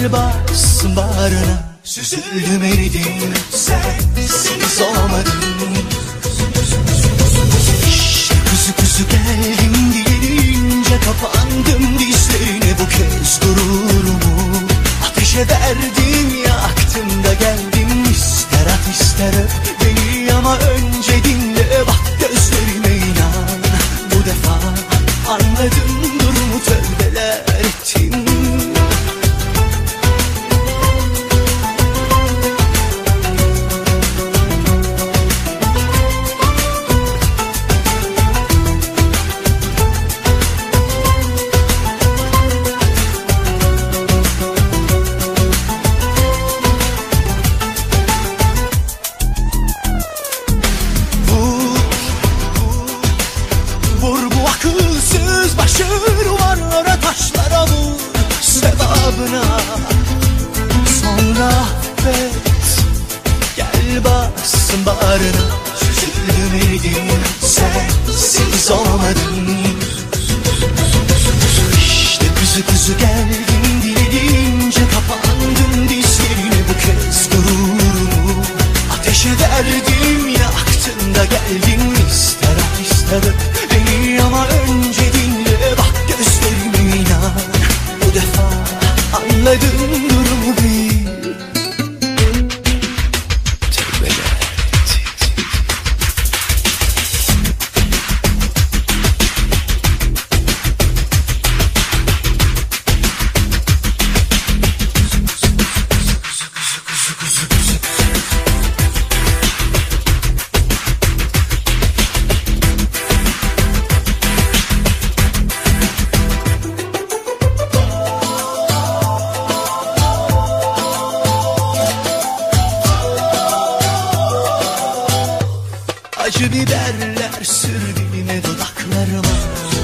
Gel bassın bağrına, süzüldüm eridim, sensiz olamadım. İşte kuzu kuzu geldim diyince kapandım dizlerine, bu kez gururumu ateşe verdim, yaktım da geldim. İster at ister öp beni ama önce dinle, bak gözlerime inan. Bu defa anladım durumu, tövbeler ettim. Başı duvarlara, taşlara vur sevabına, sonra affet. Gel bassın bağrına, süzüldüm eridim, sensiz olamadım. İşte kuzu kuzu geldim dileyince kapandım dizlerine, bu kez gururumu ateşe verdim, yaktın da geldim. İster at ister öp beni ama önce dinle, bak gözlerime inan. Bu defa anladım durumu bil. Tövbeler ettim. Acı biberler sür diline, dudaklarıma.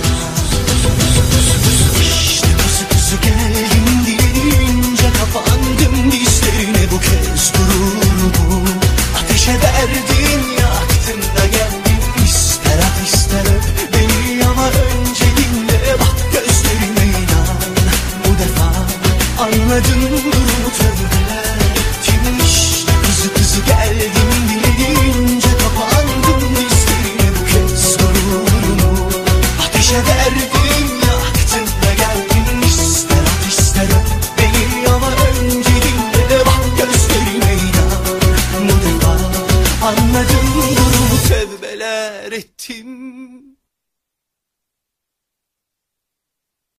İşte kuzu kuzu geldim dileyince kapandım dizlerine, bu kez gururumu ateşe verdim, yaktın da geldim. İster at ister öp beni ama önce dinle, bak gözlerime inan. Bu defa anladım durumu, tövbeler ettim. İşte kuzu kuzu geldim dileyince kapandım dizlerine, bu kez gururumu ateşe verdim.